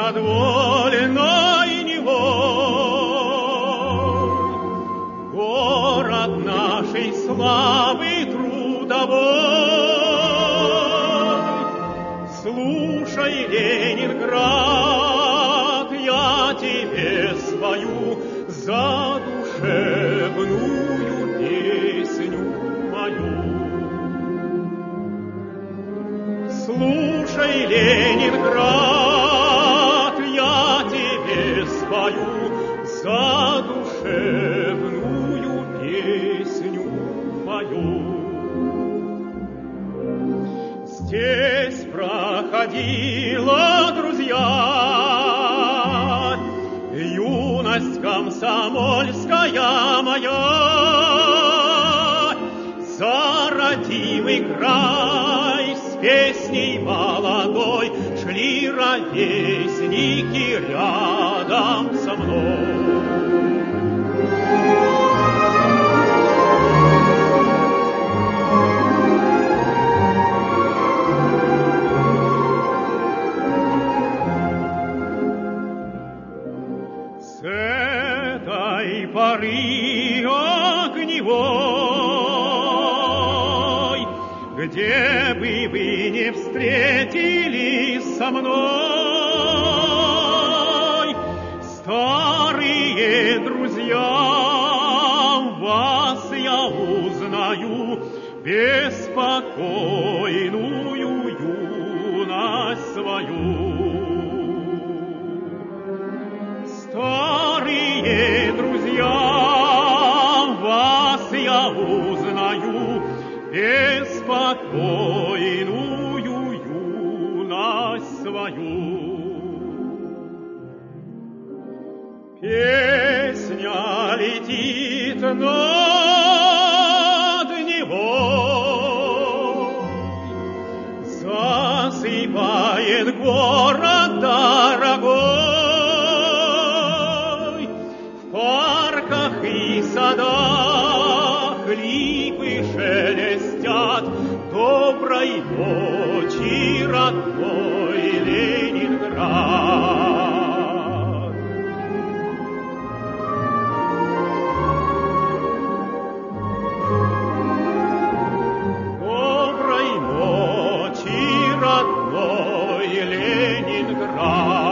город вольной Невой, город нашей славы трудовой. Слушай, Ленинград, я тебе свою задушевную песню мою. Слушай, Ленинград, я тебе свою задушевную песню мою. Здесь проходила, друзья, юность комсомольская моя, за родимый край с песней молодой шли ровесники рядом со мной. С этой поры огневой, где бы вы не встретились со мной, старые друзья, вас я узнаю, беспокойную юность свою. Старые друзья, вас я узнаю, беспокойную юность свою. Песня летит над Невой, засыпает город дорогой. В парках и садах липы шелестят, доброй ночи, родной Ленинград. Доброй ночи, родной Ленинград.